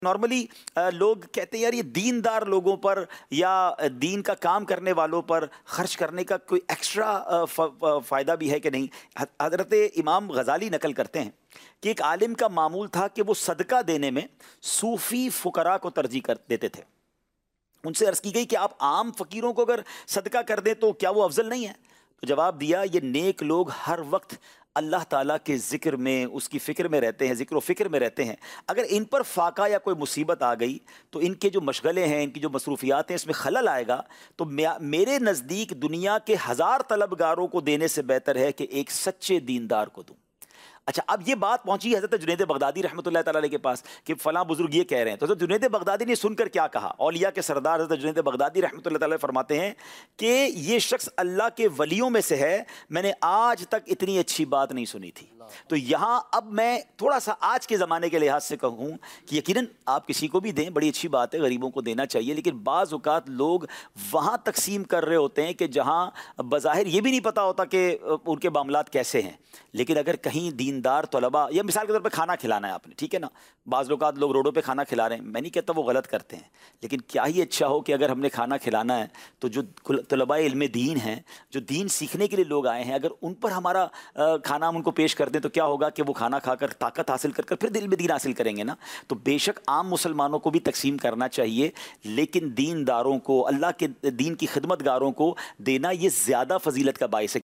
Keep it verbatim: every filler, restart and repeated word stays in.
Normally लोग कहते हैं यार ये दीनदार लोगों पर या दीन का काम करने वालों पर खर्च करने का कोई एक्स्ट्रा फ़ायदा भी है कि नहीं। हज़रत इमाम गज़ाली नकल करते हैं कि एक आलिम का मामूल था कि वो सदका देने में सूफ़ी फ़ुकरा को तरजीह कर देते थे। उनसे अर्ज़ की गई कि आप आम फ़कीरों को अगर सदका कर दें तो क्या वो अफजल नहीं है। तो जवाब दिया, ये नेक लोग हर वक्त अल्लाह ताला के ज़िक्र में, उसकी फ़िक्र में रहते हैं, ज़िक्र व फ़िक्र में रहते हैं। अगर इन पर फ़ाका या कोई मुसीबत आ गई तो इनके जो मशगले हैं, इनकी जो मसरूफ़ियात हैं, इसमें खलल आएगा। तो मेरे नज़दीक दुनिया के हज़ार तलबगारों को देने से बेहतर है कि एक सच्चे दीनदार को दूँ। अच्छा, अब ये बात पहुंची हज़रत जुनैद बगदादी रहमतुल्लाह तआला अलैह के पास कि फ़लाँ बुज़ुर्ग ये कह रहे हैं। तो हज़रत जुनैद बगदादी ने सुनकर क्या कहा? औलिया के सरदार हज़रत जुनैद बगदादी रहमतुल्लाह तआला अलैह फरमाते हैं कि ये शख्स अल्लाह के वलियों में से है, मैंने आज तक इतनी अच्छी बात नहीं सुनी थी। तो यहाँ अब मैं थोड़ा सा आज के ज़माने के लिहाज से कहूँ कि यकीनन आप किसी को भी दें, बड़ी अच्छी बात है, गरीबों को देना चाहिए, लेकिन बाज़ औक़ात लोग वहाँ तकसीम कर रहे होते हैं कि जहाँ बज़ाहिर ये भी नहीं पता होता कि उनके मामलात कैसे हैं। लेकिन अगर कहीं दीनदार तलबा, या मिसाल के तौर पे खाना खिलाना है आपने, ठीक है ना, बाज़ लोग लोग रोडों पे खाना खिला रहे हैं, मैं नहीं कहता वो गलत करते हैं, लेकिन क्या ही अच्छा हो कि अगर हमने खाना खिलाना है तो जो तलबा इल्म दीन हैं, जो दीन सीखने के लिए लोग आए हैं, अगर उन पर हमारा खाना हम उनको पेश कर दें तो क्या होगा कि वो खाना खाकर ताकत हासिल कर कर फिर इल्म दीन हासिल करेंगे ना। तो बेशक आम मुसलमानों को भी तकसीम करना चाहिए, लेकिन दीनदारों को, अल्लाह के दीन की खिदमतगारों को देना ये ज़्यादा फजीलत का बाइस है।